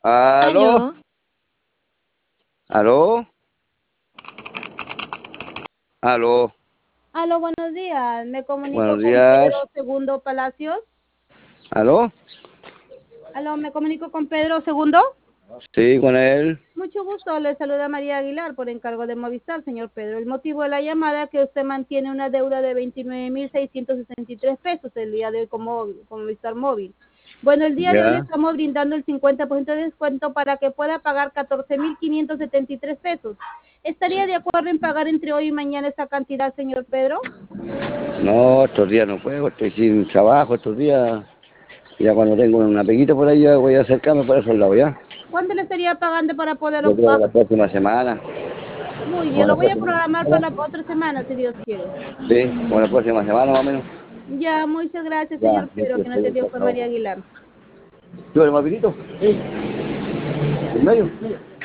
¿Aló? Aló, ¿Aló? ¿Aló? Aló, buenos días. Me comunico Buenos con Pedro días. Segundo Palacios. ¿Aló? Aló, me comunico con Pedro Segundo. Sí, con él. Mucho gusto. Le saluda María Aguilar por encargo de Movistar, señor Pedro. El motivo de la llamada es que usted mantiene una deuda de 29.663 pesos el día de hoy como Movistar Móvil. Bueno, el día de hoy Ya. estamos brindando el 50% de descuento para que pueda pagar 14.573 pesos. ¿Estaría de acuerdo en pagar entre hoy y mañana esa cantidad, señor Pedro? No, estos días no puedo, estoy sin trabajo estos días. Ya cuando tengo una peguita por ahí ya voy a acercarme por esos lados, ¿ya? ¿Cuánto le estaría pagando para Yo poderlo creo que pagar? la próxima semana. Muy bien, Bueno, lo la voy a próxima programar para semana. la otra semana, si Dios quiere. Sí, bueno, la próxima semana más o menos. Ya, muchas gracias, Ya, señor Pedro, que nos sí, atendió por fue favor. María Aguilar. ¿Tú eres más pinito? Sí. ¿En medio?